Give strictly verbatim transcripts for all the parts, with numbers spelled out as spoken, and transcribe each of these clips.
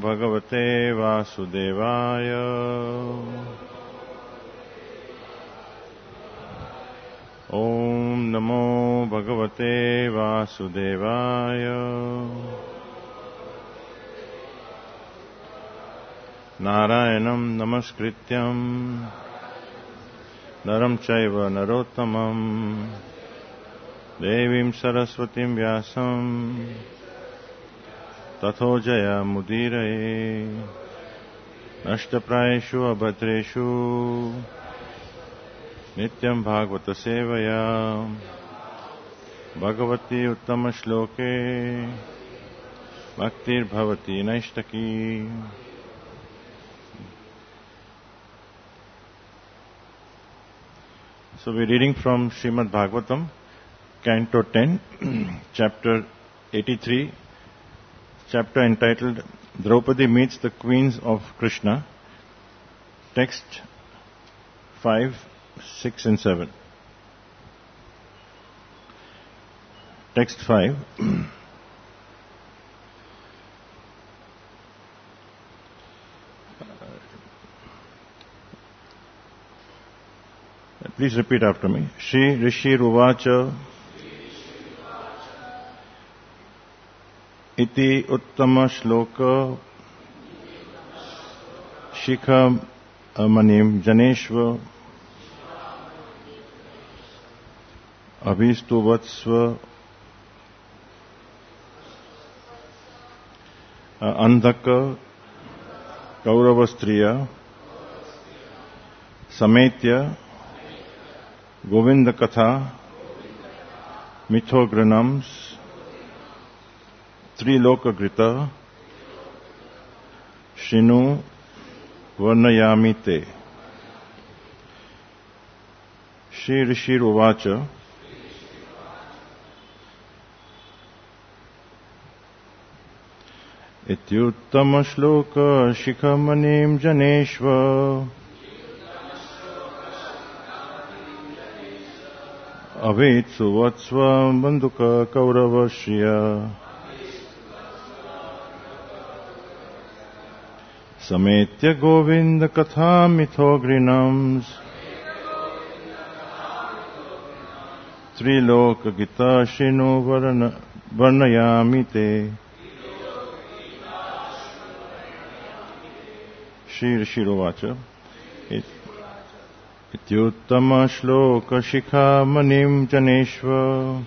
भगवते वासुदेवाय। ओम नमो भगवते वासुदेवाय। नारायणं नमस्कृत्यं नरं चैव नरोत्तमं देवीं सरस्वतीं व्यासं ततो जयमुदीरये। नष्टप्रायेषु अभद्रेषु नित्यं भागवत सेवया भगवती उत्तम श्लोके भक्तिर्भवति नैष्टकी। So we are reading from Srimad Bhagavatam, Canto ten, Chapter eighty-three, chapter entitled Draupadi Meets the Queens of Krishna, text five, six and seven. Text five. Please repeat after me. Shri Rishi Ruvacha Iti Uttama Shloka Shikha Manim Janeshva Abhistu Vatsva Andhaka Kauravastriya Sametya Govinda Katha Mithogranams Triloka Grita Shinu Varnayamite. Shri Rishi Ruvacha Ityuttama Shloka Shikhamanim Janeshva Avitsu Vatsva Bandhuka Kauravashriya Sametya Govinda Katha Mithogrinams Triloka Gita Shinu Varnayamite. Shri Rishi Ruvacha Ityuttama Shloka Shikha Manim Janeshva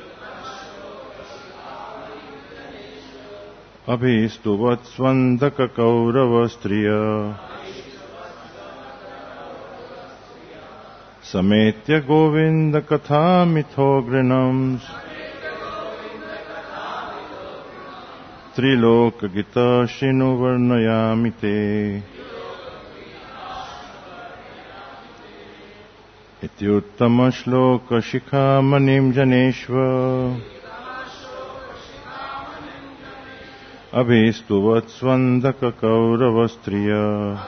Abhistu Vatsvandaka Kauravastriya Sametya Govinda Katha Mithogrinams Triloka Gita Shinu Varnayamite. Ityuttama Shloka Shikha Manim Janeshva Abhistu Vatsvandaka Kauravastriya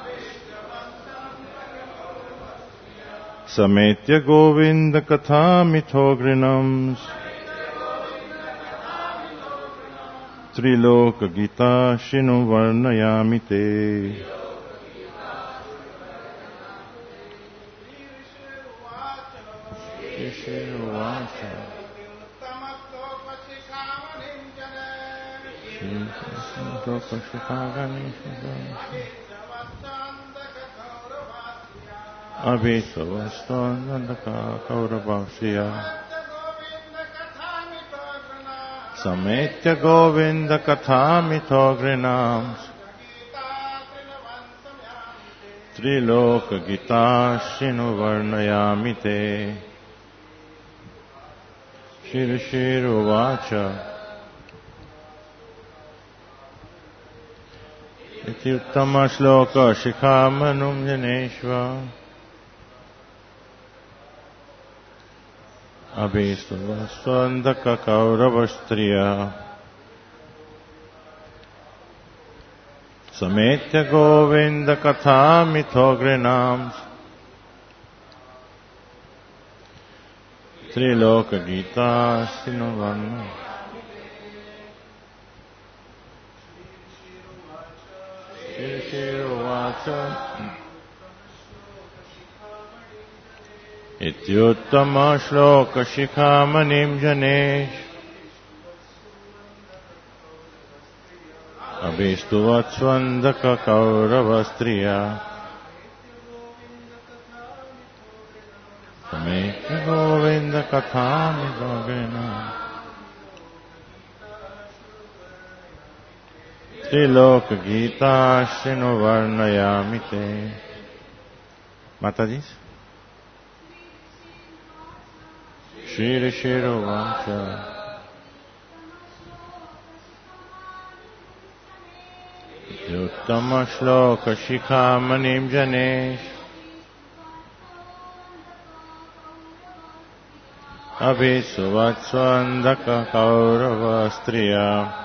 Sametya Govinda Katha Mithogrinams Triloka Gita Shinu Varnayamite. Abhisavastandaka Kauravashriya Sametya Govinda Katha Mithogrinams Triloka Gita Shinu Varnayamite. Shri Rishi Ruvacha Ityuttama Shloka Shikhamanum Janeshva Abhisavastandaka Kauravashriya Sametya Govinda Katha Mithogrinams Triloka Gita Shinu Shriruvacha Ityuttama shloka shikhamanim janesh Abhistuvatsvandaka kauravastriya Samekya govinda kathami gogena Triloka Gita Shinu Varnayamite. Mataji. Shri Shiru Vancha. Uttama Shloka Shikhamanim Janesh. Abhisuvatsvandaka Kauravastriya.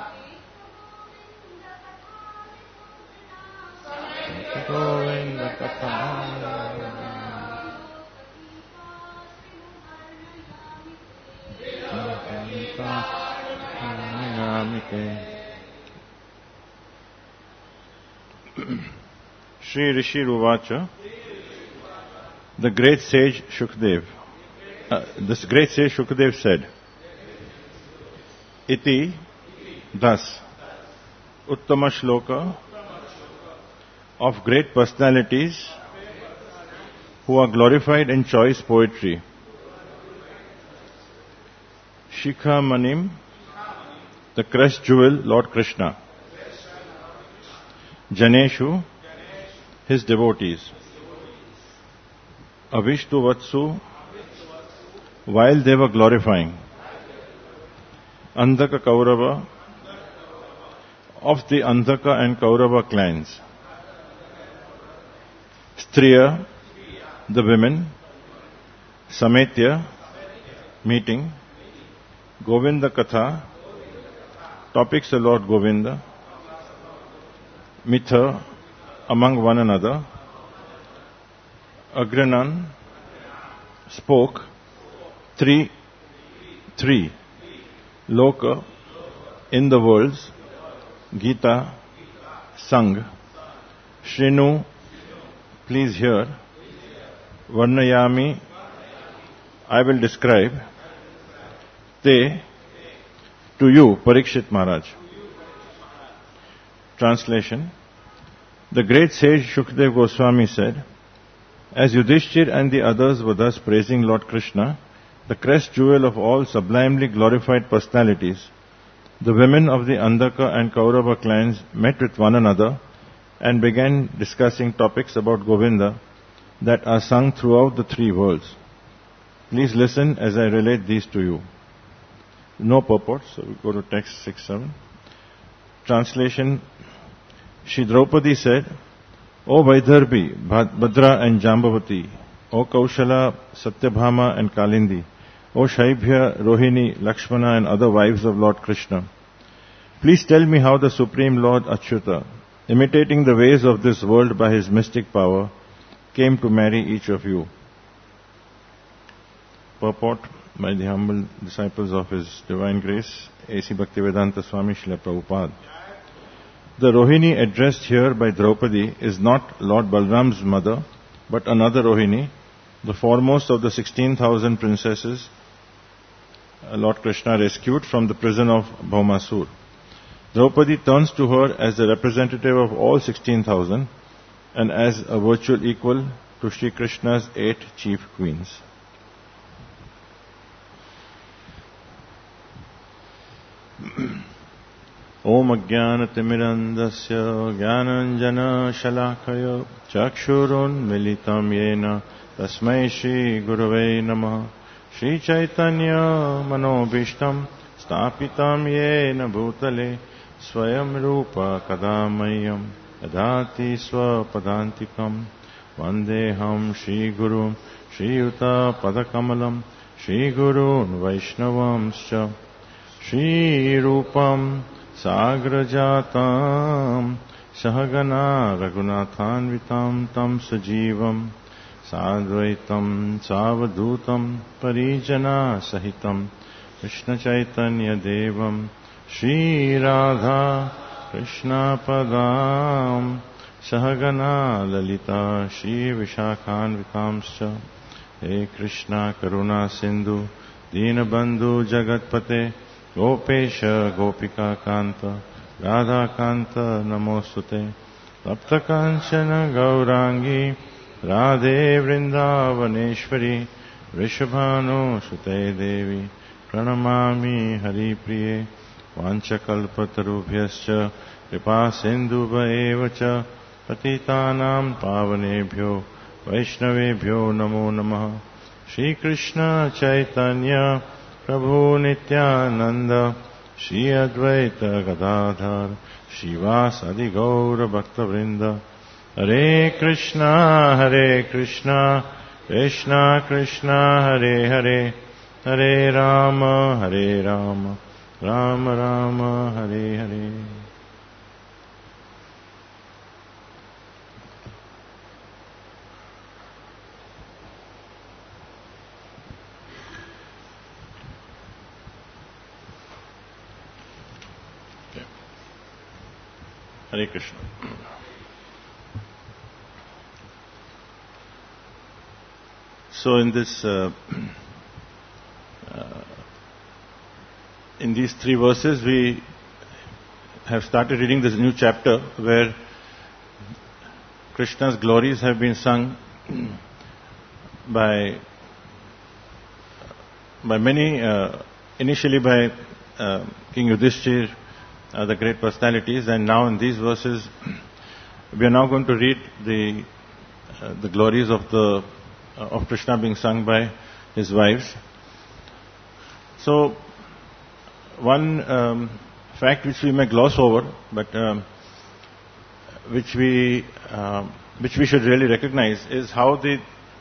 Govinda Shri Rishi Ruvacha, the great sage Shukdev, uh, this great sage Shukdev said, Iti, thus, Uttama Shloka, of great personalities who are glorified in choice poetry. Shikha Manim, the crest jewel, Lord Krishna. Janeshu, his devotees. Avishtu Vatsu, while they were glorifying. Andhaka Kaurava, of the Andhaka and Kaurava clans. Striya, the women. Sametya, meeting. Govinda Katha, topics of Lord Govinda. Mitha, among one another. Agranan, spoke. Three, three. Loka, in the worlds. Gita, sung. Shrinu, please hear. Varnayami, I will describe. Te, to you, Parikshit Maharaj. Translation. The great sage Shukdev Goswami said, as Yudhishthir and the others were thus praising Lord Krishna, the crest jewel of all sublimely glorified personalities, the women of the Andhaka and Kaurava clans met with one another and began discussing topics about Govinda that are sung throughout the three worlds. Please listen as I relate these to you. No purport, so we go to text six seven. Translation. Shri Draupadi said, O Vaidarbhi, Bhadra and Jambavati, O Kaushala, Satyabhama and Kalindi, O Shaibhya, Rohini, Lakshmana and other wives of Lord Krishna, please tell me how the Supreme Lord Achyuta, imitating the ways of this world by his mystic power, came to marry each of you. Purport by the humble disciples of His Divine Grace, A C Bhaktivedanta Swami Srila Prabhupada. The Rohini addressed here by Draupadi is not Lord Balram's mother, but another Rohini, the foremost of the sixteen thousand princesses Lord Krishna rescued from the prison of Bhaumasur. Draupadi turns to her as the representative of all sixteen thousand and as a virtual equal to Sri Krishna's eight chief queens. Om Ajnanatimirandasya Jnananjana Shalakaya Chakshurun Militam Yena Tasmai Shri Gurave Namah Shri Chaitanya Manobishtam Stapitam Yena Bhutale Swayam Rupa Kadamayam Adati Swapadantikam Vandeham Shri Guru Shri Yuta Padakamalam Shri Gurun Vaishnavamscha Shri Rupam Sagrajatam Sahagana Raghunathanvitam Tam Sajivam Sadvaitam Savadhutam Parijana Sahitam Krishna Chaitanya Devam Shri Radha Krishna Padam Sahagana Lalita Shri Vishakhan Vikamscha He Krishna Karuna Sindhu Deenabandhu Jagatpate Gopesha Gopika Kanta Radha Kanta Namostute Tapta Kanchana Gaurangi Radhe Vrindavaneshwari Vrishabhanu Sute Devi Pranamami Hari Priye Vanchakalpatarubhyascha Kripa Sindhuva Evacha Patitanam Pavanebhyo Vaishnavebhyo Namo Namaha Shri Krishna Chaitanya Prabhu Nityananda Shri Advaita Gadadhar Shivasadi Gaura Bhakta Vrinda Hare Krishna Hare Krishna Krishna Krishna Hare Hare Hare Rama Hare Rama Rama Rama Hare Hare. Hare Krishna. So in this, uh, uh, in these three verses, we have started reading this new chapter where Krishna's glories have been sung by by many, uh, initially by uh, King Yudhishthir, uh, the great personalities, and now in these verses, we are now going to read the uh, the glories of the uh, of Krishna being sung by his wives. So, one um, fact which we may gloss over, but um, which we um, which we should really recognize, is how the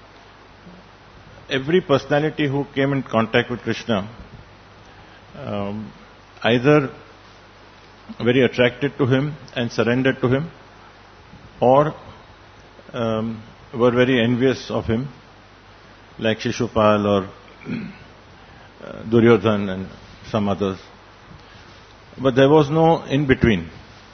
every personality who came in contact with Krishna um, either very attracted to him and surrendered to him, or um, were very envious of him, like Shishupal or uh, Duryodhan and some others. But there was no in between.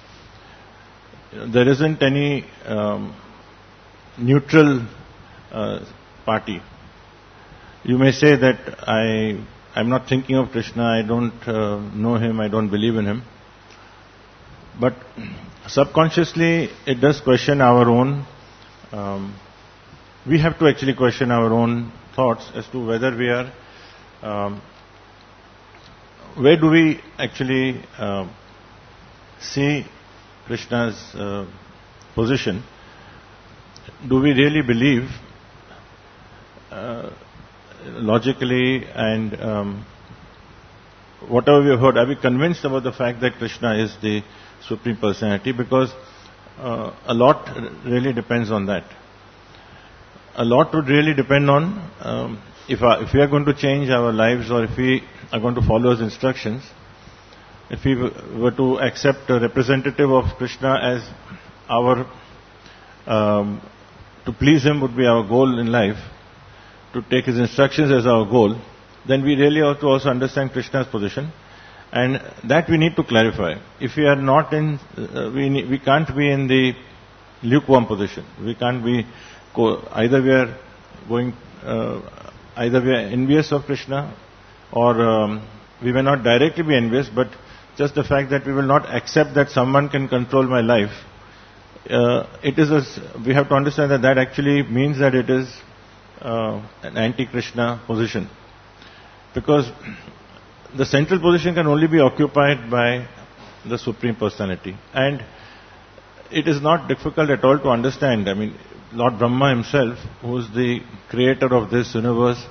There isn't any um, neutral uh, party. You may say that I I'm not thinking of Krishna, I don't uh, know him, I don't believe in him. But subconsciously it does question our own, um, we have to actually question our own thoughts as to whether we are, um, where do we actually uh, see Krishna's uh, position? Do we really believe uh, logically and um, whatever we have heard, are we convinced about the fact that Krishna is the Supreme Personality? Because uh, a lot really depends on that. A lot would really depend on um, if, our, if we are going to change our lives, or if we are going to follow his instructions, if we were to accept a representative of Krishna as our, um, to please him would be our goal in life, to take his instructions as our goal, then we really have to also understand Krishna's position, and that we need to clarify. If we are not in, uh, we ne- we can't be in the lukewarm position. We can't be co- either we are going, uh, either we are envious of Krishna, or um, we may not directly be envious, but just the fact that we will not accept that someone can control my life. Uh, it is a, we have to understand that that actually means that it is uh, an anti-Krishna position. Because the central position can only be occupied by the Supreme Personality. And it is not difficult at all to understand. I mean, Lord Brahma himself, who is the creator of this universe,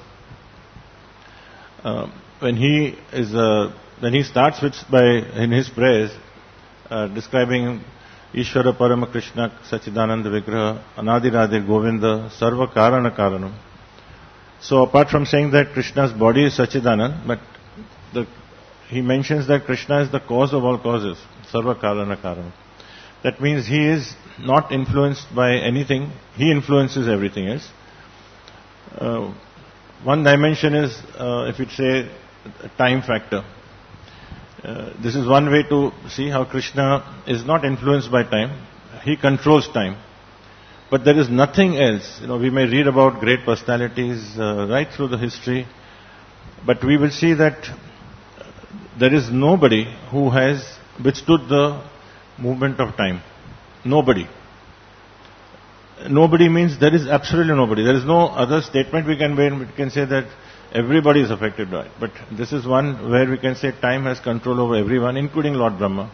uh, when he is, uh, when he starts with by in his prayers uh, describing Ishvara Parama Krishna Sachidananda Vigraha Anadiradir Govinda Sarva Karana Karanam. So apart from saying that Krishna's body is Sachidanand, but the, he mentions that Krishna is the cause of all causes, Sarva Karana Karanam. That means he is not influenced by anything, he influences everything else. Uh, one dimension is, uh, if you'd say, a time factor. Uh, this is one way to see how Krishna is not influenced by time. he controls time. But there is nothing else. You know, we may read about great personalities uh, right through the history, but we will see that there is nobody who has withstood the movement of time. Nobody. Nobody means there is absolutely nobody. There is no other statement we can make. We can say that everybody is affected by it. But this is one where we can say time has control over everyone, including Lord Brahma.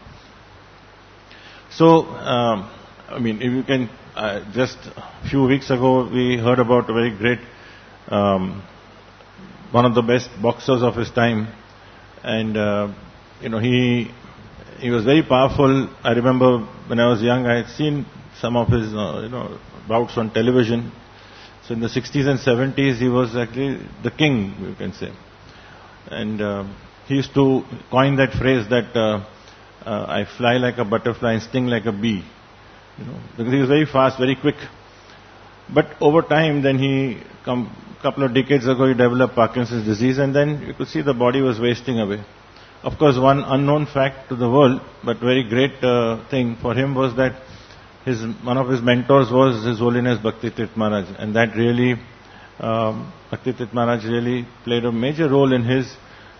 So, um, I mean, if you can, uh, just a few weeks ago we heard about a very great, um, one of the best boxers of his time, and uh, you know he he was very powerful. I remember when I was young, I had seen some of his uh, you know bouts on television. So in the sixties and seventies, he was actually the king, you can say, and uh, he used to coin that phrase that uh, uh, I fly like a butterfly and sting like a bee. You know, because he was very fast, very quick. But over time, then he, a couple of decades ago, he developed Parkinson's disease, and then you could see the body was wasting away. Of course, one unknown fact to the world, but very great uh, thing for him was that his one of his mentors was His Holiness Bhakti Tirth Maharaj, and that really, um, Bhakti Tirth Maharaj really played a major role in his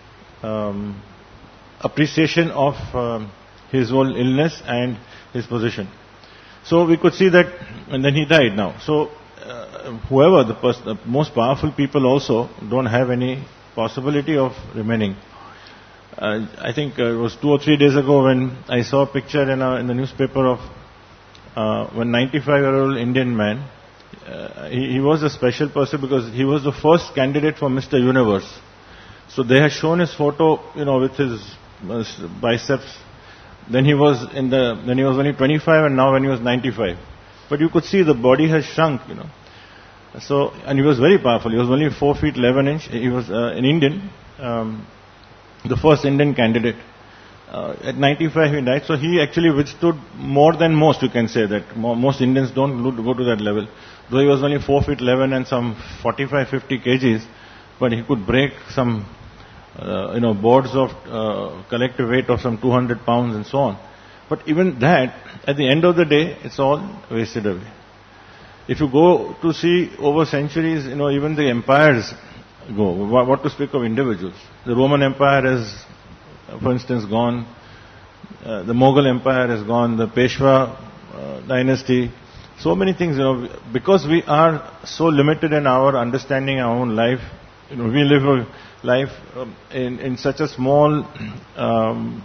um, appreciation of um, his whole illness and his position. So we could see that, and then he died now. So uh, whoever, the, pers- the most powerful people also don't have any possibility of remaining. Uh, I think uh, it was two or three days ago when I saw a picture in, a, in the newspaper of uh, one ninety-five-year-old Indian man. Uh, he, he was a special person because he was the first candidate for Mister Universe. So they had shown his photo, you know, with his uh, biceps. Then he was in the, then he was only twenty-five, and now when he was ninety-five. But you could see the body has shrunk, you know. So, and he was very powerful. He was only four feet eleven inch. He was uh, an Indian, um, the first Indian candidate. Uh, at ninety-five he died. So he actually withstood more than most, you can say that. Most Indians don't go to that level. Though he was only four feet eleven and some forty-five, fifty kgs, but he could break some Uh, you know, boards of uh, collective weight of some two hundred pounds and so on. But even that, at the end of the day, it's all wasted away. If you go to see over centuries, you know, even the empires go. What, what to speak of individuals? The Roman Empire has, for instance, gone. Uh, the Mughal Empire has gone. The Peshwa uh, dynasty. So many things, you know, because we are so limited in our understanding our own life. You know, we live a life um, in, in such a small um,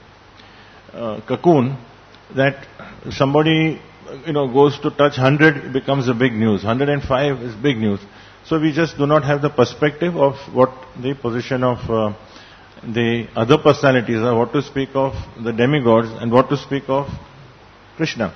uh, cocoon that somebody, you know, goes to touch one hundred, it becomes a big news. one hundred five is big news. So we just do not have the perspective of what the position of uh, the other personalities are, what to speak of the demigods and what to speak of Krishna.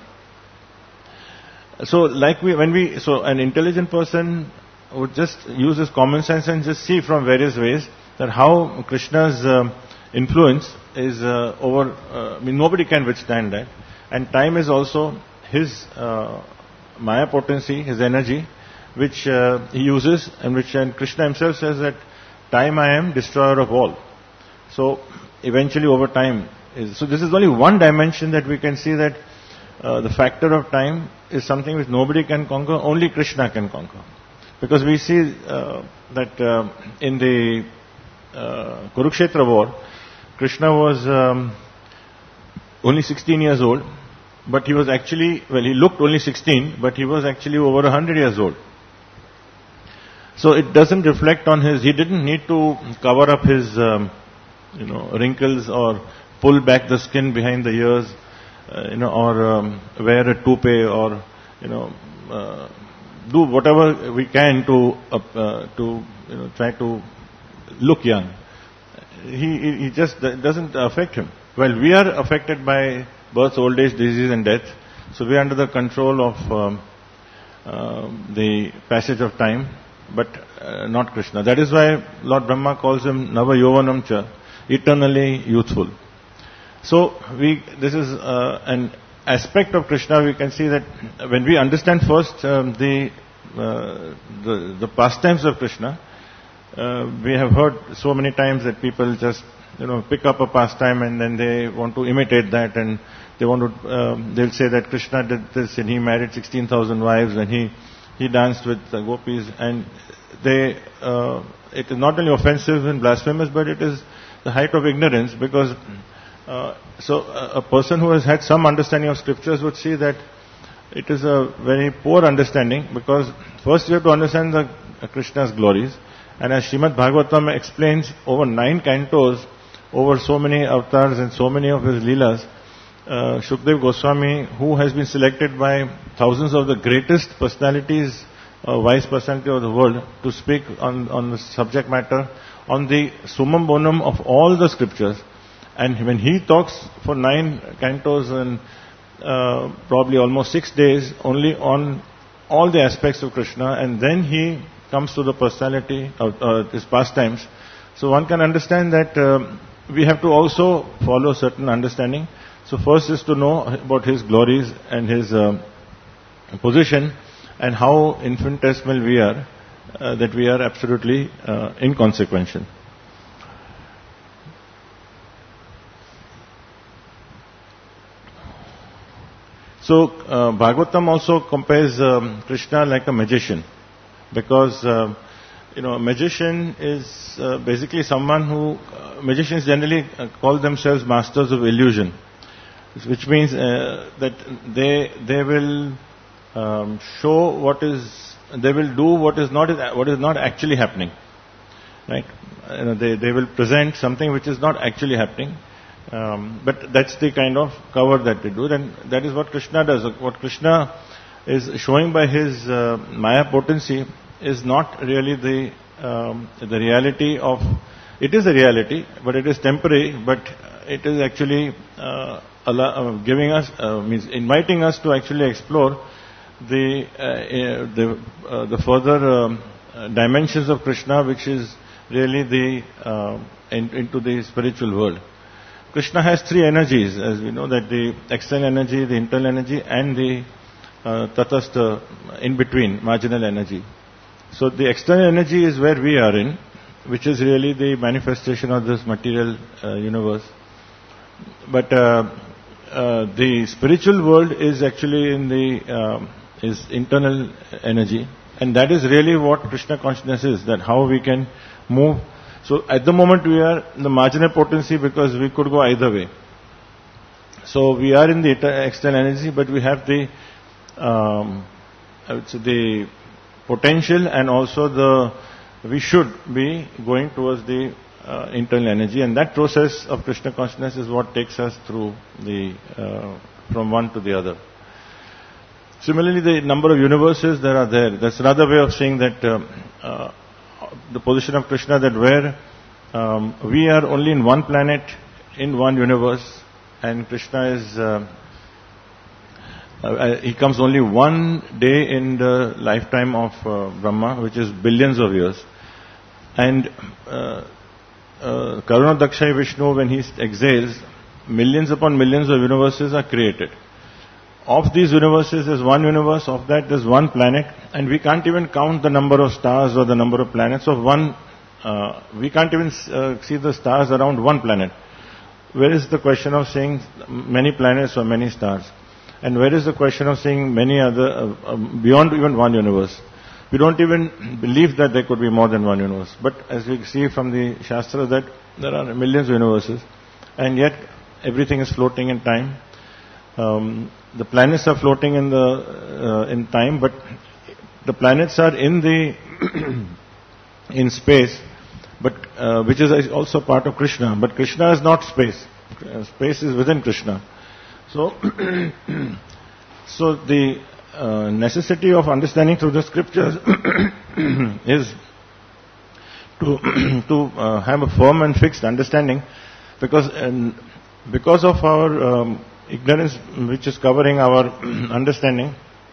So like we, when we, so an intelligent person would just use his common sense and just see from various ways that how Krishna's uh, influence is uh, over, uh, I mean nobody can withstand that. And time is also his uh, Maya potency, his energy, which uh, he uses, and which and Krishna himself says that time I am, destroyer of all. So eventually over time, is, so this is only one dimension that we can see that uh, the factor of time is something which nobody can conquer, only Krishna can conquer. Because we see uh, that uh, in the uh, Kurukshetra war, Krishna was um, only sixteen years old, but he was actually, well, he looked only sixteen, but he was actually over one hundred years old. So it doesn't reflect on his, he didn't need to cover up his, um, you know, wrinkles or pull back the skin behind the ears, uh, you know, or um, wear a toupee or, you know, uh, do whatever we can to uh, uh, to you know try to look young. He he just it doesn't affect him. Well, we are affected by birth, old age, disease, and death. So we are under the control of um, uh, the passage of time, but uh, not Krishna. That is why Lord Brahma calls him Nava Yovanam Cha, eternally youthful. So we this is uh, an aspect of Krishna. We can see that when we understand first um, the, uh, the the pastimes of Krishna, uh, we have heard so many times that people just you know pick up a pastime and then they want to imitate that and they want to, um, they'll say that Krishna did this and he married sixteen thousand wives and he, he danced with the gopis, and they, uh, it is not only offensive and blasphemous, but it is the height of ignorance, because uh, so a, a person who has had some understanding of scriptures would see that it is a very poor understanding, because first you have to understand the uh, Krishna's glories, and as Srimad Bhagavatam explains over nine cantos, over so many avatars and so many of his leelas, uh, Shukdev Goswami, who has been selected by thousands of the greatest personalities, uh, wise personality of the world, to speak on, on the subject matter, on the summum bonum of all the scriptures. And when he talks for nine cantos and uh, probably almost six days only on all the aspects of Krishna, and then he comes to the personality of uh, his pastimes. So one can understand that uh, we have to also follow certain understanding. So first is to know about his glories and his uh, position, and how infinitesimal we are, uh, that we are absolutely uh, inconsequential. So uh, Bhagavatam also compares um, Krishna like a magician, because uh, you know, a magician is uh, basically someone who, uh, magicians generally uh, call themselves masters of illusion, which means uh, that they they will um, show what is, they will do what is not what is not actually happening, right? You know, they they will present something which is not actually happening, um, but that's the kind of cover that they do, and that is what Krishna does. What Krishna is showing by his uh, Maya potency is not really the um, the reality of. It is a reality, but it is temporary. But it is actually uh, Allah, uh, giving us, uh, means inviting us to actually explore the uh, uh, the uh, the further um, uh, dimensions of Krishna, which is really the uh, in, into the spiritual world. Krishna has three energies, as we know, that the external energy, the internal energy, and the uh, tatastha, in between, marginal energy. So the external energy is where we are in, which is really the manifestation of this material uh, universe. But uh, uh, the spiritual world is actually in the um, is internal energy, and that is really what Krishna consciousness is. That how we can move. So at the moment we are in the marginal potency, because we could go either way. So we are in the external energy, but we have the um, I would say the potential, and also the we should be going towards the uh, internal energy, and that process of Krishna consciousness is what takes us through the uh, from one to the other. Similarly, the number of universes that are there, that's another way of saying that uh, uh, the position of Krishna, that where um, we are only in one planet, in one universe, and Krishna is uh, uh, he comes only one day in the lifetime of uh, Brahma, which is billions of years. And uh, uh, Karuna Dakshay Vishnu, when he exhales, millions upon millions of universes are created. Of these universes, there's one universe, of that there's one planet, and we can't even count the number of stars or the number of planets of one, uh, we can't even uh, see the stars around one planet. Where is the question of saying many planets or many stars? And where is the question of saying many other, uh, uh, beyond even one universe? We don't even believe that there could be more than one universe. But as we see from the Shastra, that there are millions of universes, and yet everything is floating in time. Um, the planets are floating in the uh, in time, but the planets are in the in space, but uh, which is also part of Krishna. But Krishna is not space. Uh, space is within Krishna. So, so the uh, necessity of understanding through the scriptures is to to uh, have a firm and fixed understanding, because um, because of our um, ignorance, which is covering our understanding.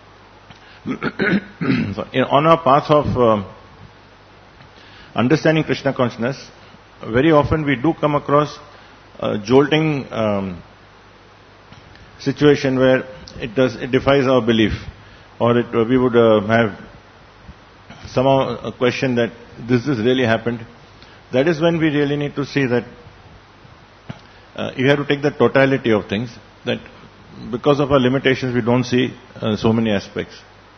So in, on our path of uh, understanding Krishna consciousness, very often we do come across a jolting um, situation where it does it defies our belief, or it, uh, we would uh, have somehow a question that this has really happened. That is when we really need to see that uh, you have to take the totality of things. That because of our limitations, we don't see uh, so many aspects.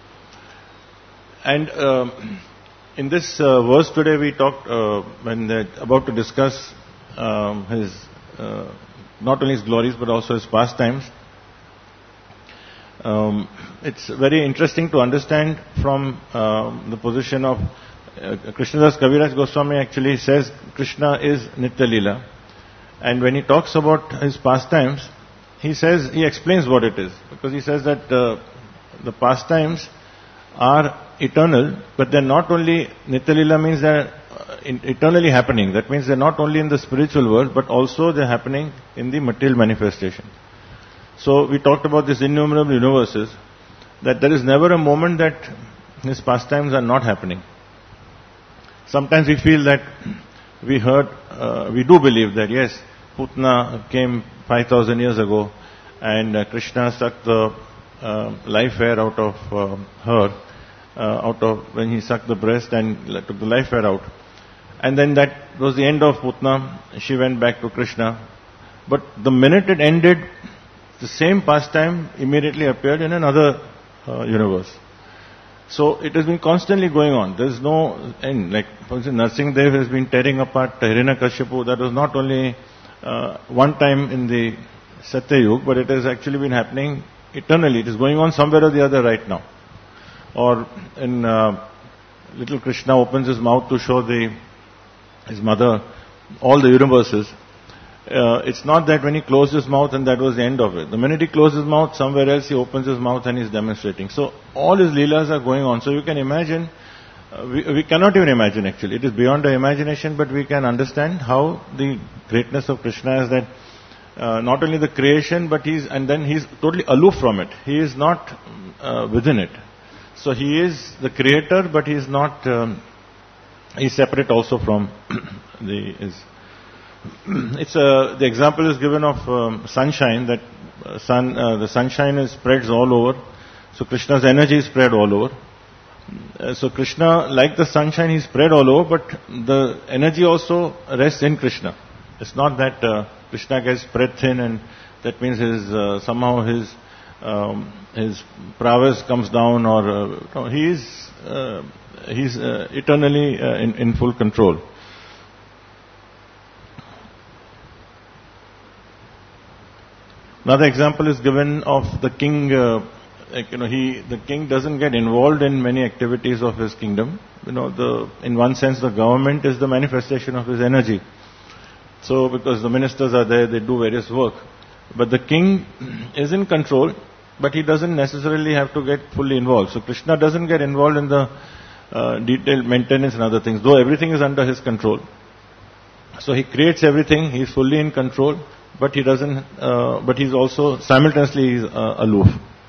And uh, in this uh, verse today, we talked uh, when they're about to discuss um, his uh, not only his glories but also his pastimes. Um, it's very interesting to understand from uh, the position of uh, Krishnadas Kaviraj Goswami actually says Krishna is Nitya Leela, and when he talks about his pastimes, he says, he explains what it is, because he says that uh, the pastimes are eternal, but they're not only, Nitya Leela means they're uh, in, eternally happening. That means they're not only in the spiritual world, but also they're happening in the material manifestation. So we talked about these innumerable universes, that there is never a moment that his pastimes are not happening. Sometimes we feel that we heard, uh, we do believe that yes, Putna came five thousand years ago, and uh, Krishna sucked the uh, life air out of uh, her, uh, out of when he sucked the breast and took the life air out. And then that was the end of Putna. She went back to Krishna. But the minute it ended, the same pastime immediately appeared in another uh, universe. So it has been constantly going on. There is no end. Like, for example, Narsingadev has been tearing apart Hiranyakashipu. That was not only uh, one time in the Satyayug, but it has actually been happening eternally. It is going on somewhere or the other right now. Or in uh, little Krishna opens his mouth to show the his mother all the universes. Uh, it's not that when he closed his mouth and that was the end of it. The minute he closes his mouth, somewhere else he opens his mouth and he's demonstrating. So all his leelas are going on. So you can imagine, uh, we, we cannot even imagine actually. It is beyond our imagination, but we can understand how the greatness of Krishna is that uh, not only the creation, but he's, and then he's totally aloof from it. He is not uh, within it. So he is the creator, but he is not, um, he's separate also from the, his, it's a, the example is given of um, sunshine, that uh, sun, uh, the sunshine is spreads all over. So Krishna's energy is spread all over. Uh, so Krishna, like the sunshine, he spread all over, but the energy also rests in Krishna. It's not that uh, Krishna gets spread thin and that means his, uh, somehow his, um, his prowess comes down, or, uh, no, he is, uh, he's uh, eternally uh, in, in full control. Another example is given of the king. Uh, like, you know, he the king doesn't get involved in many activities of his kingdom. You know, the in one sense, the government is the manifestation of his energy. So, because the ministers are there, they do various work. But the king is in control, but he doesn't necessarily have to get fully involved. So, Krishna doesn't get involved in the uh, detailed maintenance and other things, though everything is under his control. So, he creates everything. He is fully in control. But he doesn't, uh, but he's also simultaneously he's, uh, aloof.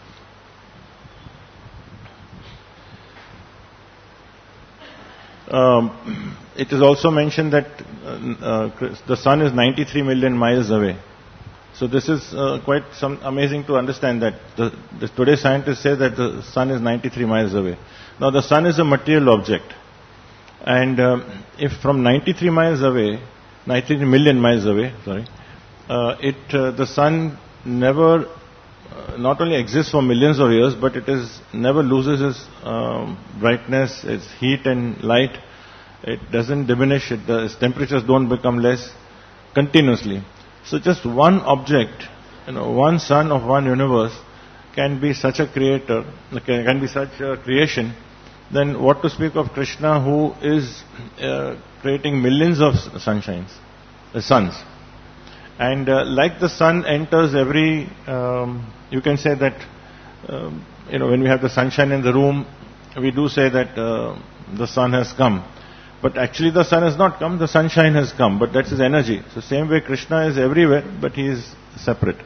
Um, it is also mentioned that uh, uh, the sun is ninety-three million miles away. So this is uh, quite some amazing to understand that the, the, today scientists say that the sun is ninety-three miles away. Now the sun is a material object, and um, if from ninety-three miles away, ninety-three million miles away, sorry. Uh, it, uh, the sun never, uh, not only exists for millions of years, but it is never loses its um, brightness, its heat and light. It doesn't diminish. It, uh, its temperatures don't become less continuously. So just one object, you know, one sun of one universe can be such a creator, can, can be such a creation. Then what to speak of Krishna, who is uh, creating millions of sunshines, uh, suns. And uh, like the sun enters every, um, you can say that, um, you know, when we have the sunshine in the room, we do say that uh, the sun has come. But actually the sun has not come, the sunshine has come, but that's his energy. So same way Krishna is everywhere, but he is separate.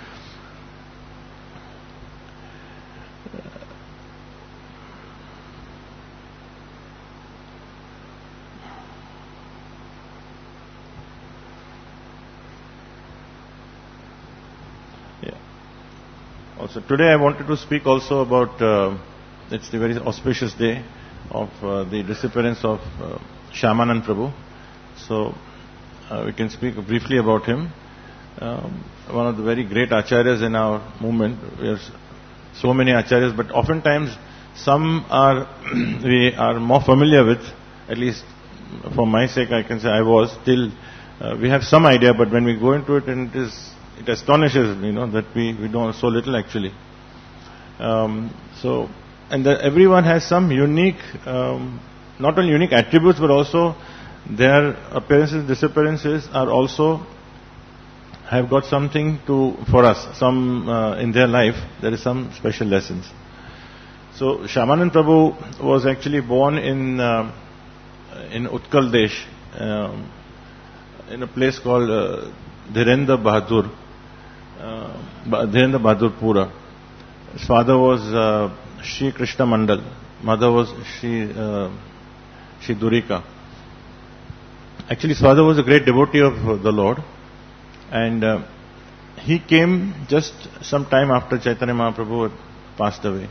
Also, today I wanted to speak also about, uh, it's the very auspicious day of uh, the disappearance of uh, Shyamanand Prabhu. So, uh, we can speak briefly about him. um, one of the very great acharyas in our movement. We have so many acharyas, but oftentimes some are we are more familiar with. At least for my sake, I can say I was till uh, we have some idea, but when we go into it, and it is it astonishes, you know, that we we know so little actually. Um, so, and that everyone has some unique, um, not only unique attributes, but also their appearances, disappearances are also have got something to for us. Some uh, in their life there is some special lessons. So Shyamanand Prabhu was actually born in uh, in Utkal Desh, um, in a place called uh, Dhirendra Bahadur, uh, Dhirendra Bahadurpura. His father was uh, Shri Krishna Mandal, mother was Shri, uh, Shri Durika. Actually, his father was a great devotee of the Lord, and uh, he came just some time after Chaitanya Mahaprabhu had passed away.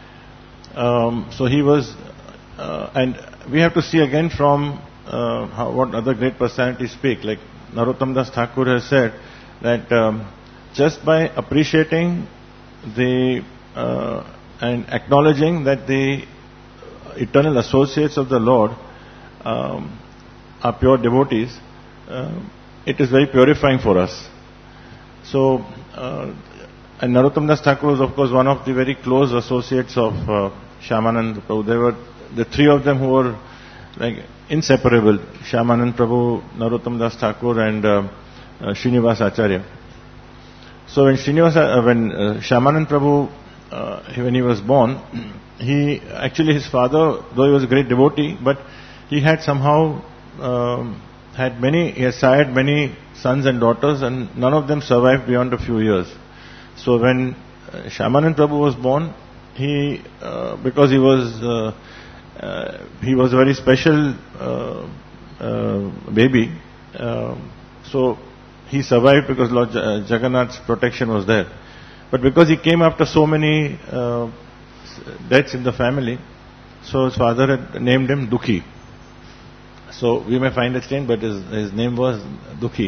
Um, so he was, uh, and we have to see again from uh, how, what other great personalities speak. Like Narottam Das Thakur has said that um, just by appreciating the uh, and acknowledging that the eternal associates of the Lord um, are pure devotees, uh, it is very purifying for us. So, uh, and Narottam Das Thakur was of course one of the very close associates of uh, Shyamanand Prabhu. There were the three of them who were like inseparable: Shyamanand Prabhu, Narottam Das Thakur, and uh, uh, Srinivas Acharya. So when Srinivas, uh, when uh, Shyamanand Prabhu, uh, when he was born, he actually his father, though he was a great devotee, but he had somehow um, had many, he had sired many sons and daughters, and none of them survived beyond a few years. So when uh, Shyamanand Prabhu was born, he, uh, because he was, uh, uh, he was a very special uh, uh, baby, uh, so he survived because Lord Jagannath's protection was there. But because he came after so many uh, deaths in the family, so his father had named him Dukhi. So we may find it strange, but his, his name was Dukhi.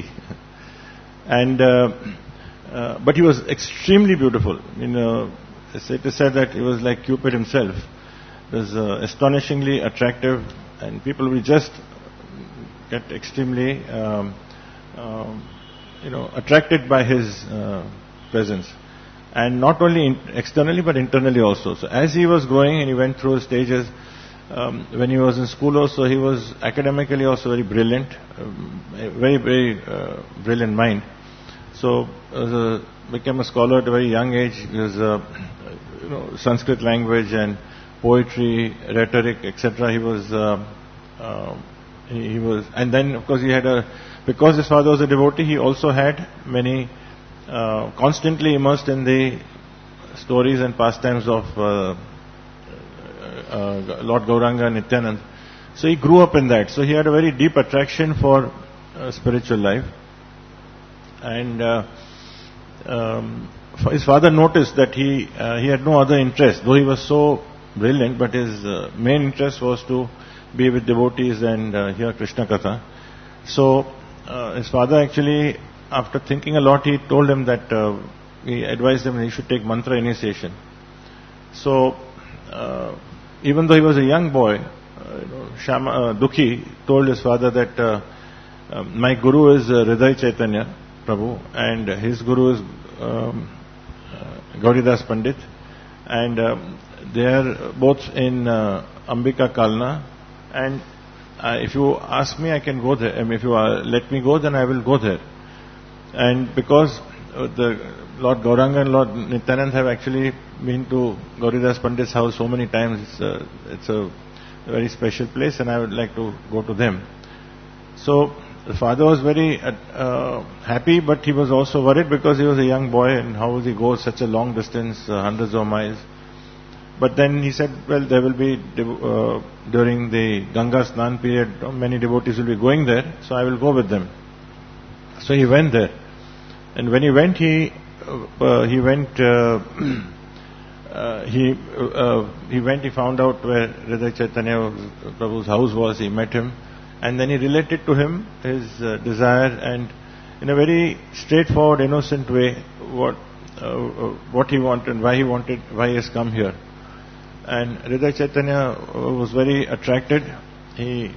And uh, uh, but he was extremely beautiful. You know, it is said that he was like Cupid himself. He was uh, astonishingly attractive, and people will just get extremely, um, um, you know, attracted by his uh, presence. And not only in, externally, but internally also. So as he was growing and he went through stages, um, when he was in school also, he was academically also very brilliant, um, a very, very uh, brilliant mind. So uh, became a scholar at a very young age. He was, uh, you know, Sanskrit language and poetry, rhetoric, et cetera. He was, uh, uh, he, he was, and then of course he had a, because his father was a devotee, he also had many, uh, constantly immersed in the stories and pastimes of uh, uh, Lord Gauranga and Nityanand. So he grew up in that. So he had a very deep attraction for uh, spiritual life. And uh, um, his father noticed that he uh, he had no other interest, though he was so brilliant, but his uh, main interest was to be with devotees and uh, hear Krishna Katha. So uh, his father actually, after thinking a lot, he told him that uh, he advised him he should take mantra initiation. So uh, even though he was a young boy, uh, you know, Shama, uh, Dukhi told his father that uh, uh, my guru is uh, Hriday Chaitanya Prabhu, and his guru is um, uh, Gauridas Pandit, and um, they are both in uh, Ambika Kalna. And uh, if you ask me, I can go there. I mean, if you uh, let me go, then I will go there. And because uh, the Lord Gauranga and Lord Nityanand have actually been to Gauridas Pandit's house so many times, it's a, it's a very special place, and I would like to go to them. So the father was very uh, uh, happy, but he was also worried because he was a young boy, and how would he go such a long distance, uh, hundreds of miles. But then he said, well, there will be, uh, during the Ganga Snan period, many devotees will be going there, so I will go with them. So he went there. And when he went, he, uh, he went, uh, uh, he, uh, he went, he found out where Hriday Chaitanya Prabhu's house was, he met him, and then he related to him his uh, desire, and in a very straightforward, innocent way, what uh, what he wanted, why he wanted, why he has come here. And Hridaya Chaitanya was very attracted. He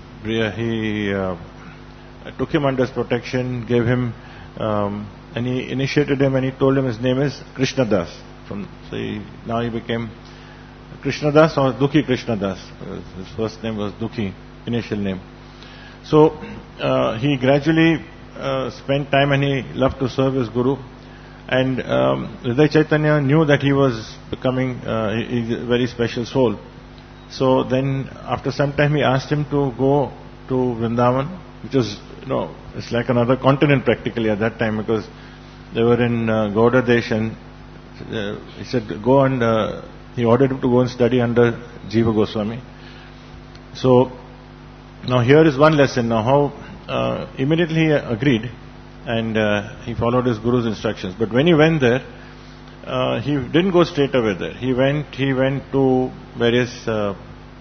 he uh, took him under his protection, gave him, um, and he initiated him, and he told him his name is Krishna Das. From so he, now he became Krishna Das or Dukhi Krishna Das. His first name was Dukhi, initial name. So uh, he gradually uh, spent time, and he loved to serve his Guru. And um, Hridaya Chaitanya knew that he was becoming uh, he, he's a very special soul. So then, after some time, he asked him to go to Vrindavan, which was, you know, it's like another continent practically at that time, because they were in uh, Gauda Desh, and uh, he said, go and, uh, he ordered him to go and study under Jiva Goswami. So, now here is one lesson. Now how, uh, immediately he agreed, and uh, he followed his Guru's instructions. But when he went there, uh, he didn't go straight away there. He went, he went to various, uh,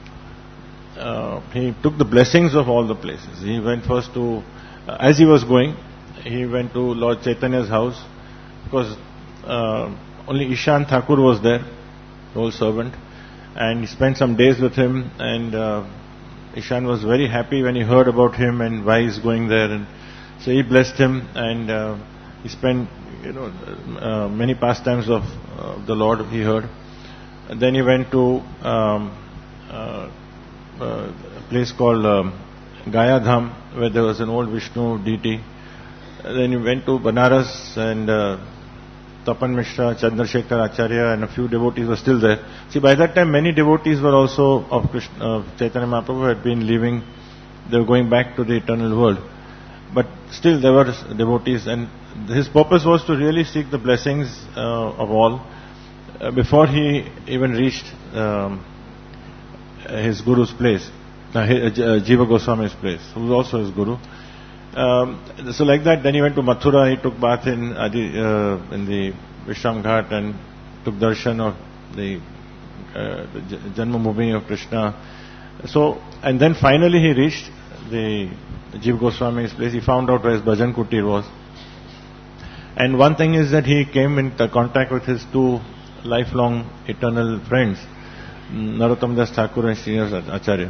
uh, he took the blessings of all the places. He went first to, uh, as he was going, he went to Lord Chaitanya's house, because uh, only Ishan Thakur was there, the old servant, and he spent some days with him, and uh, Ishan was very happy when he heard about him and why he's going there, and so he blessed him, and uh, he spent, you know, uh, many pastimes of uh, the Lord he heard. And then he went to um, uh, uh, a place called um, Gaya Dham, where there was an old Vishnu deity. And then he went to Banaras, and uh, Tapan Mishra, Chandrasekhar Acharya, and a few devotees were still there. See, by that time, many devotees were also of Krishna, uh, Chaitanya Mahaprabhu had been leaving, they were going back to the eternal world. But still there were devotees, and his purpose was to really seek the blessings uh, of all uh, before he even reached um, his Guru's place, uh, his, uh, Jiva Goswami's place, who was also his Guru. Um, so like that, then he went to Mathura, he took bath in, Adi, uh, in the Vishram Ghat, and took darshan of the, uh, the Janma Bhumi of Krishna. So, and then finally he reached the Jiva Goswami's place. He found out where his Bhajan Kutir was. And one thing is that he came into contact with his two lifelong eternal friends, Narottam Das Thakur and Srinivas Acharya.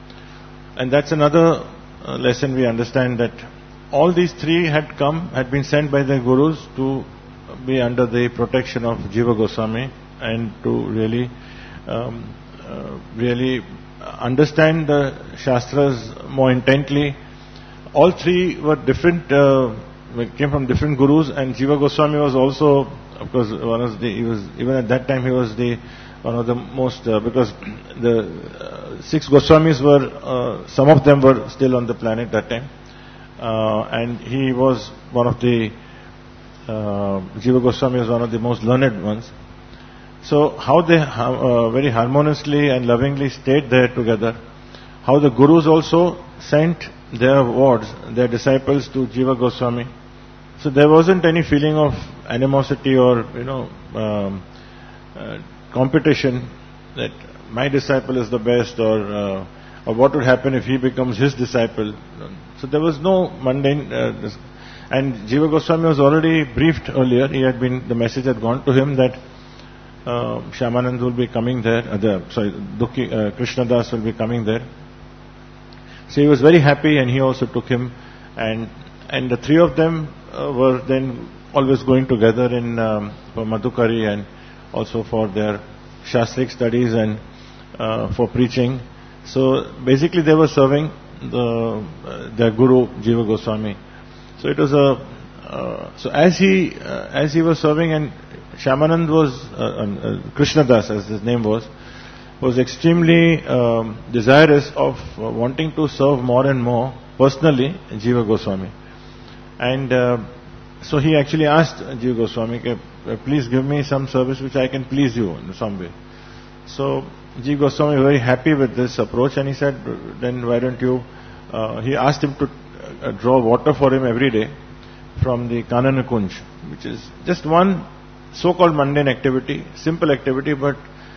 And that's another uh, lesson we understand, that all these three had come, had been sent by their gurus to be under the protection of Jiva Goswami, and to really, um, uh, really understand the Shastras more intently. All three were different, uh, came from different gurus, and Jiva Goswami was also, of course, one of the, he was, even at that time he was the, one of the most, uh, because the uh, six Goswamis were, uh, some of them were still on the planet that time, uh, and he was one of the, uh, Jiva Goswami was one of the most learned ones. So how they uh, very harmoniously and lovingly stayed there together, how the gurus also sent their wards, their disciples, to Jiva Goswami. So there wasn't any feeling of animosity or, you know, um, uh, competition, that my disciple is the best, or uh, or what would happen if he becomes his disciple. So there was no mundane, uh, this, and Jiva Goswami was already briefed earlier. He had been, the message had gone to him that uh, Shyamanand will be coming there, uh, the, sorry, Dukhi, uh, Krishna Das will be coming there. So he was very happy, and he also took him, and and the three of them uh, were then always going together in um, for Madhukari, and also for their Shastric studies, and uh, for preaching. So basically they were serving the uh, their Guru Jiva Goswami. So it was a uh, so as he uh, as he was serving, and Shyamanand was uh, uh, Krishna Das, as his name was, was extremely um, desirous of uh, wanting to serve more and more personally Jiva Goswami. And uh, so he actually asked Jiva Goswami, please give me some service which I can please you in some way. So Jiva Goswami was very happy with this approach, and he said, then why don't you, uh, he asked him to uh, draw water for him every day from the Kanana Kunj, which is just one so-called mundane activity, simple activity, but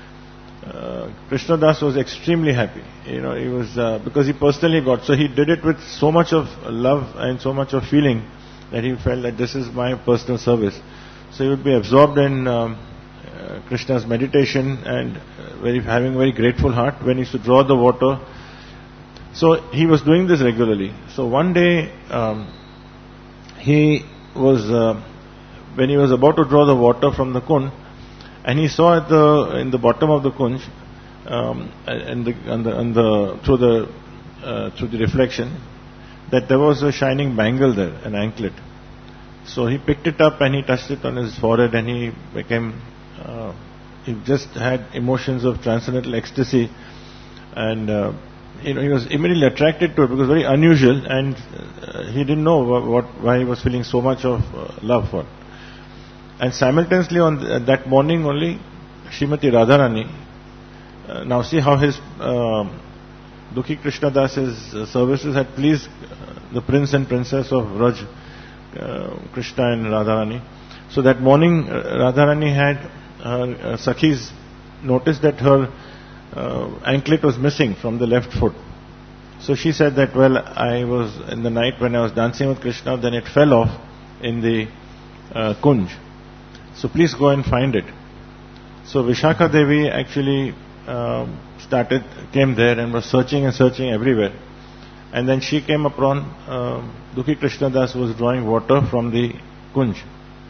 Uh, Krishna Das was extremely happy. You know, he was, uh, because he personally got, so he did it with so much of love and so much of feeling, that he felt that this is my personal service. So he would be absorbed in um, uh, Krishna's meditation and uh, very having a very grateful heart when he used to draw the water. So he was doing this regularly. So one day um, he was, uh, when he was about to draw the water from the Kund, and he saw at the in the bottom of the Kunj, um, and the, on the, on the through the uh, through the reflection, that there was a shining bangle there, an anklet. So he picked it up and he touched it on his forehead, and he became, uh, he just had emotions of transcendental ecstasy, and uh, you know, he was immediately attracted to it because it was very unusual, and uh, he didn't know what, what why he was feeling so much of uh, love for it. And simultaneously on th- that morning only, Srimati Radharani, uh, now see how his uh, Dukhi Krishna Das's uh, services had pleased uh, the prince and princess of Vraj, uh, Krishna and Radharani. So that morning, uh, Radharani had her uh, Sakhis noticed that her uh, anklet was missing from the left foot. So she said that, well, I was in the night when I was dancing with Krishna, then it fell off in the uh, Kunj. So please go and find it. So Vishakha Devi actually uh, started, came there and was searching and searching everywhere. And then she came upon uh, Dukhi Krishna Das was drawing water from the Kunj.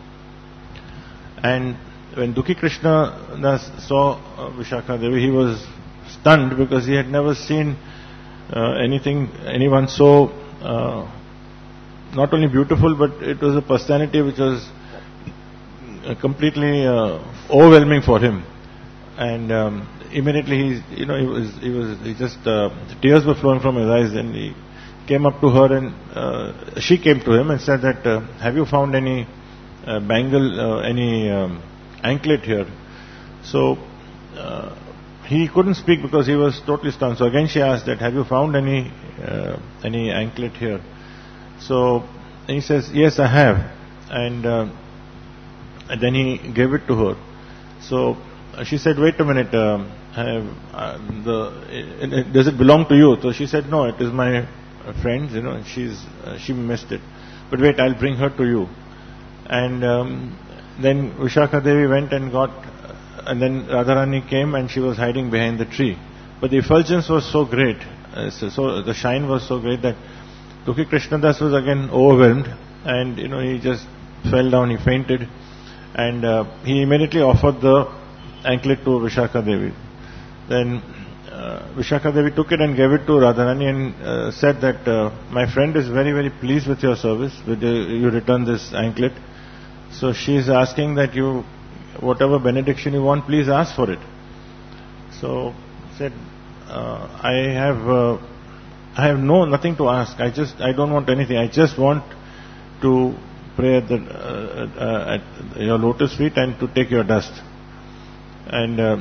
And when Dukhi Krishna Das saw uh, Vishakha Devi, he was stunned because he had never seen uh, anything, anyone so uh, not only beautiful, but it was a personality which was Uh, completely uh, overwhelming for him, and um, immediately he, you know, he was, he was, he just uh, tears were flowing from his eyes, and he came up to her, and uh, she came to him and said that, uh, have you found any uh, bangle, uh, any um, anklet here? So uh, he couldn't speak because he was totally stunned. So again she asked that, have you found any uh, any anklet here? So he says, yes, I have, and. Uh, And then he gave it to her. So uh, she said, wait a minute, um, have, uh, the, it, it, does it belong to you? So she said, no, it is my uh, friend's, you know, and she's, uh, she missed it. But wait, I'll bring her to you. And um, then Vishakha Devi went and got, uh, and then Radharani came and she was hiding behind the tree. But the effulgence was so great, uh, so, so the shine was so great that Dukhi Krishna Das was again overwhelmed, and, you know, he just fell down, he fainted. And uh, he immediately offered the anklet to Vishakha Devi. Then uh, Vishakha Devi took it and gave it to Radharani and uh, said that uh, my friend is very, very pleased with your service, with the, you return this anklet. So she is asking that you, whatever benediction you want, please ask for it. So said, uh, I have, uh, I have no nothing to ask. I just, I don't want anything. I just want to pray at, the, uh, uh, at your lotus feet and to take your dust. And uh,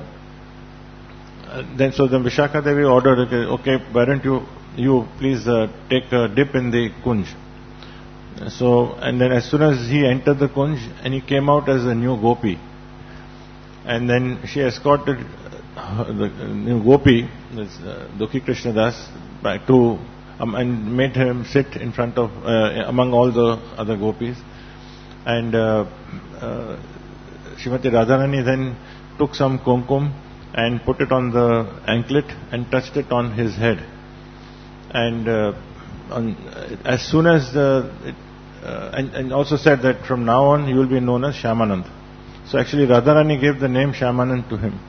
then so then Vishakha Devi ordered, okay, okay why don't you, you please uh, take a dip in the Kunj. So, and then as soon as he entered the Kunj, and he came out as a new gopi. And then she escorted uh, the new gopi, this uh, Dukhi Krishna Das, back to Um, and made him sit in front of, uh, among all the other gopis. And uh, uh, Srimati Radharani then took some kumkum and put it on the anklet and touched it on his head. And uh, on, as soon as the, it, uh, and, and also said that from now on you will be known as Shyamanand. So actually Radharani gave the name Shyamanand to him.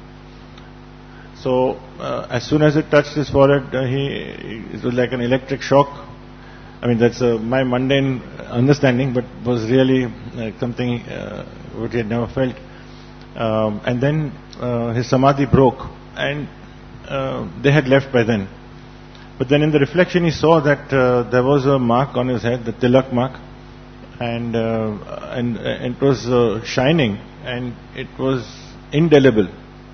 So uh, as soon as it touched his forehead, uh, he it was like an electric shock. I mean, that's uh, my mundane understanding, but was really uh, something uh, which he had never felt. Um, and then uh, his samadhi broke, and uh, they had left by then. But then in the reflection, he saw that uh, there was a mark on his head, the tilak mark, and uh, and, and it was uh, shining, and it was indelible.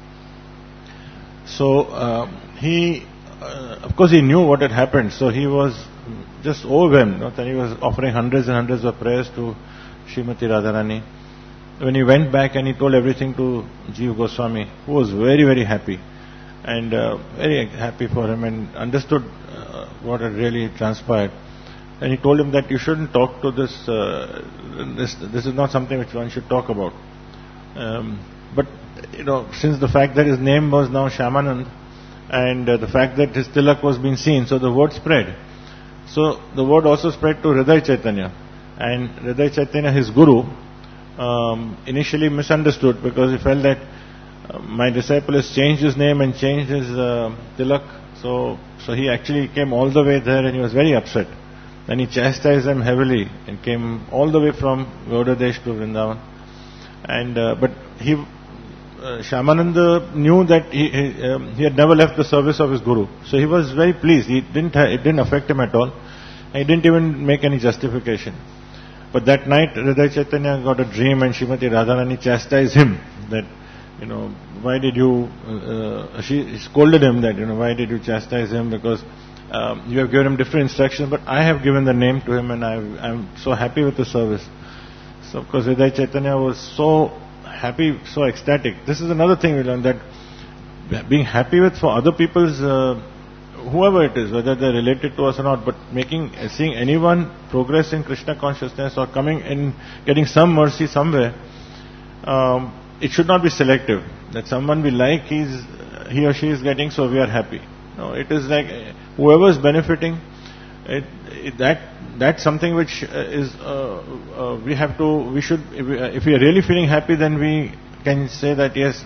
So uh, he, uh, of course, he knew what had happened. So he was just overwhelmed. You know, and he was offering hundreds and hundreds of prayers to Srimati Radharani. When he went back and he told everything to Jiva Goswami, who was very, very happy, and uh, very happy for him, and understood uh, what had really transpired. and he told him that you shouldn't talk to this, uh, this, this is not something which one should talk about. Um, but, you know, since the fact that his name was now Shyamanand, and uh, the fact that his tilak was being seen, so the word spread. So the word also spread to Hriday Chaitanya. And Hriday Chaitanya, his guru, um, initially misunderstood because he felt that uh, my disciple has changed his name and changed his uh, tilak. So, so he actually came all the way there and he was very upset. Then he chastised them heavily and came all the way from Gauda Desh to Vrindavan. And uh, but he, uh, Shyamananda knew that he he, um, he had never left the service of his guru, so he was very pleased. He didn't ha- it didn't affect him at all. And he didn't even make any justification. But that night, Hriday Chaitanya got a dream, and Srimati Radharani chastised him that, you know, why did you? Uh, she scolded him that, you know, why did you chastise him? Because um, you have given him different instructions, but I have given the name to him, and I, I'm so happy with the service. So, of course, Hriday Chaitanya was so happy, so ecstatic. This is another thing we learned, that being happy with for other people's, uh, whoever it is, whether they're related to us or not, but making, seeing anyone progress in Krishna consciousness or coming in, getting some mercy somewhere, um, it should not be selective. That someone we like, he's, he or she is getting, so we are happy. No, it is like whoever is benefiting, it, it, that that's something which is uh, uh, we have to, we should, if we, if we are really feeling happy, then we can say that yes,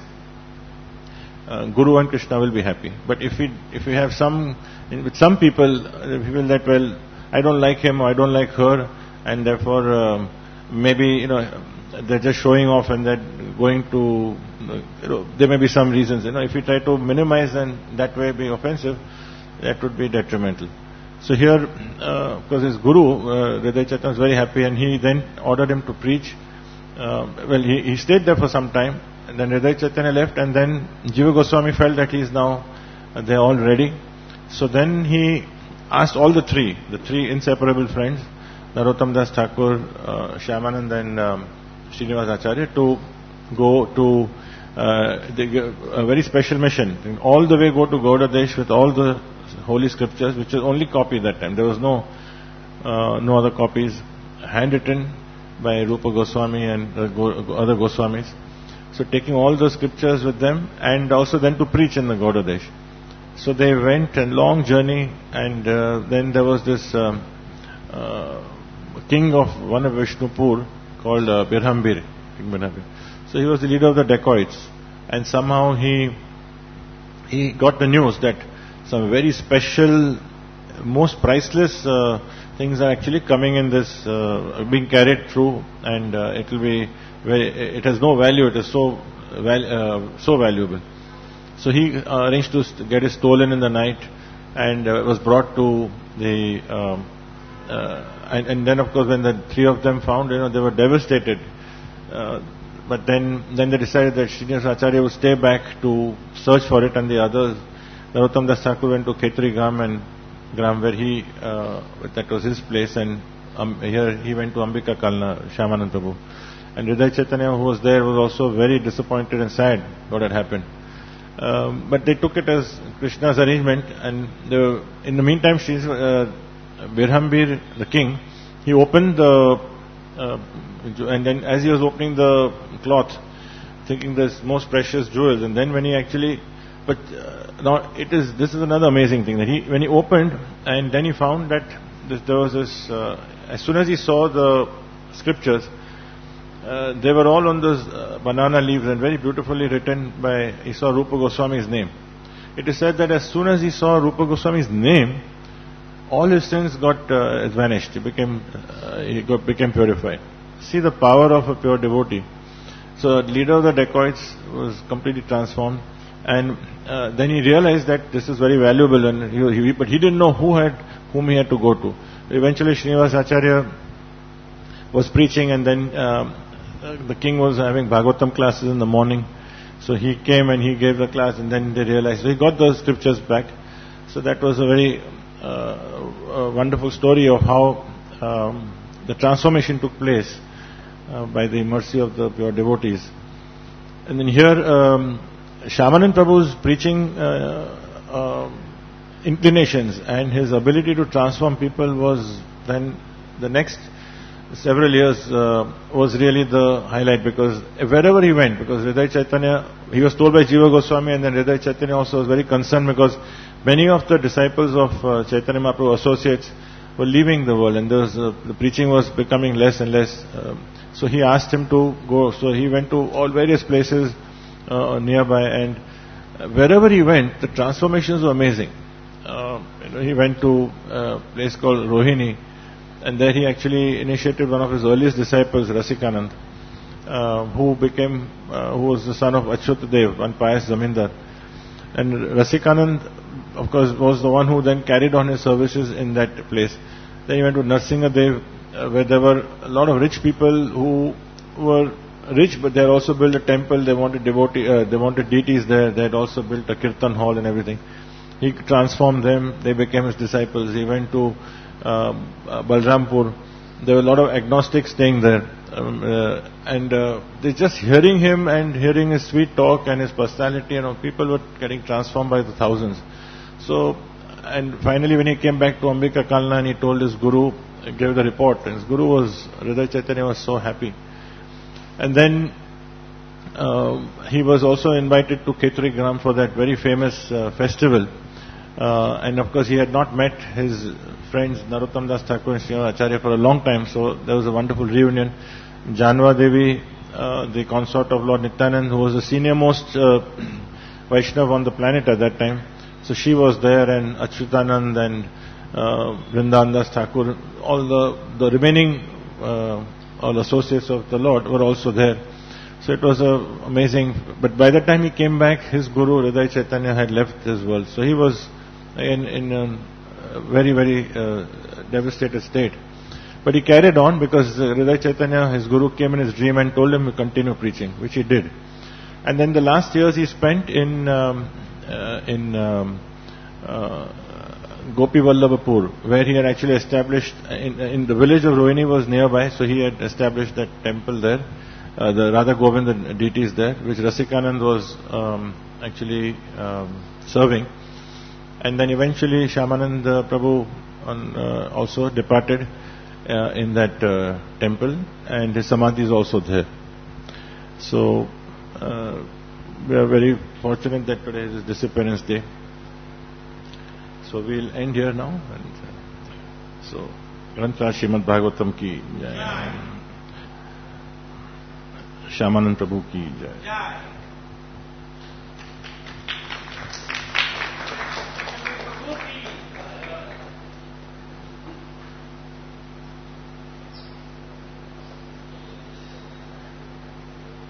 uh, Guru and Krishna will be happy. But if we if we have some, with some people, uh, feel that, well, I don't like him or I don't like her, and therefore um, maybe, you know, they're just showing off and they're going to, you know, there may be some reasons. You know, if we try to minimize and that way be offensive, that would be detrimental. So here, uh, because his guru, uh, Hriday Chaitanya, was very happy, and he then ordered him to preach. Uh, well, he, he stayed there for some time, and then Hriday Chaitanya left, and then Jiva Goswami felt that he is now, uh, they're all ready. So then he asked all the three, the three inseparable friends, Narottam Das Thakur, uh, Shyamanand, and um, Srinivas Acharya, to go to uh, the, a very special mission. All the way go to Gauda Desh with all the holy scriptures, which was only copy that time. There was no uh, no other copies, handwritten by Rupa Goswami and uh, go, other Goswamis. So taking all the scriptures with them, and also then to preach in the Gauda Desh. So they went a long journey, and uh, then there was this um, uh, king of one of Vishnupur called uh, Birhambir. King Birhambir. So he was the leader of the dacoits, and somehow he he got the news that some very special, most priceless uh, things are actually coming in this, uh, being carried through, and uh, it will be very, it has no value, it is so val- uh, so valuable. So he uh, arranged to st- get it stolen in the night, and uh, it was brought to the, um, uh, and, and then of course when the three of them found, you know, they were devastated. Uh, but then, then they decided that Srinivas Acharya would stay back to search for it, and the others, Narottam Das Thakur, went to Khetri Gram and Gram, where he, uh, that was his place, and um, here he went to Ambika Kalna, Shyamanand Prabhu. And Hriday Chaitanya, who was there, was also very disappointed and sad what had happened. Um, but they took it as Krishna's arrangement, and the, in the meantime, Shri, uh, Birhambir, the king, he opened the, uh, and then as he was opening the cloth, thinking this most precious jewels, and then when he actually, but uh, now it is, this is another amazing thing, that he, when he opened, and then he found that this, there was this, uh, as soon as he saw the scriptures, uh, they were all on those uh, banana leaves and very beautifully written by, he saw Rupa Goswami's name. It is said that as soon as he saw Rupa Goswami's name, all his sins got uh, vanished. He became, uh, he got, became purified. See the power of a pure devotee. So the leader of the dacoits was completely transformed. And uh, then he realized that this is very valuable, and he, he, but he didn't know who had, whom he had to go to. Eventually, Srinivas Acharya was preaching, and then um, the king was having Bhagavatam classes in the morning. So he came and he gave the class, and then they realized. So he got those scriptures back. So that was a very uh, a wonderful story of how um, the transformation took place uh, by the mercy of the pure devotees. And then here, um, Shyamanand Prabhu's preaching uh, uh, inclinations and his ability to transform people was then the next several years uh, was really the highlight, because wherever he went, because Hridaya Chaitanya, he was told by Jiva Goswami, and then Hridaya Chaitanya also was very concerned because many of the disciples of uh, Chaitanya Mahaprabhu associates were leaving the world, and there was, uh, the preaching was becoming less and less. Uh, so he asked him to go. So he went to all various places uh, nearby, and wherever he went, the transformations were amazing. Uh, you know, he went to a place called Rohini, and there he actually initiated one of his earliest disciples, Rasikanand, uh, who became, uh, who was the son of Achyutadev, one pious zamindar. And Rasikanand, of course, was the one who then carried on his services in that place. Then he went to Narsingadev, uh, where there were a lot of rich people who were rich, but they had also built a temple. They wanted devotee, uh, they wanted deities there. They had also built a kirtan hall and everything. He transformed them. They became his disciples. He went to uh, uh, Balrampur. There were a lot of agnostics staying there, um, uh, and uh, they just hearing him and hearing his sweet talk and his personality. You know, people were getting transformed by the thousands. So, and finally, when he came back to Ambika Kalna and he told his guru, gave the report, and his guru was Hridaya Chaitanya was so happy. And then uh, he was also invited to Kheturi Gram for that very famous uh, festival. Uh, and of course, he had not met his friends Narottam Das Thakur and Srimad Acharya for a long time, so there was a wonderful reunion. Janva Devi, uh, the consort of Lord Nityanand, who was the senior most uh, Vaishnav on the planet at that time, so she was there, and Achyutanand and uh, Vrindavan Das Thakur, all the, the remaining uh, all associates of the Lord were also there. So it was uh, amazing. But by the time he came back, his guru Hridaya Chaitanya had left this world. So he was in, in a very, very uh, devastated state. But he carried on, because uh, Hridaya Chaitanya, his guru, came in his dream and told him to continue preaching, which he did. And then the last years he spent in um, uh, in um, uh, Gopi Vallabhapur, where he had actually established, in, in the village of Rohini was nearby, so he had established that temple there, uh, the Radha Govinda deities there, which Rasikanand was um, actually um, serving. And then eventually Shyamanand uh, Prabhu on, uh, also departed uh, in that uh, temple, and his samadhi is also there. So uh, we are very fortunate that today is his disappearance day. So we'll end here now. And uh, so, Grantha Srimad Bhagavatam ki jai. Shyamanand Prabhu ki jai.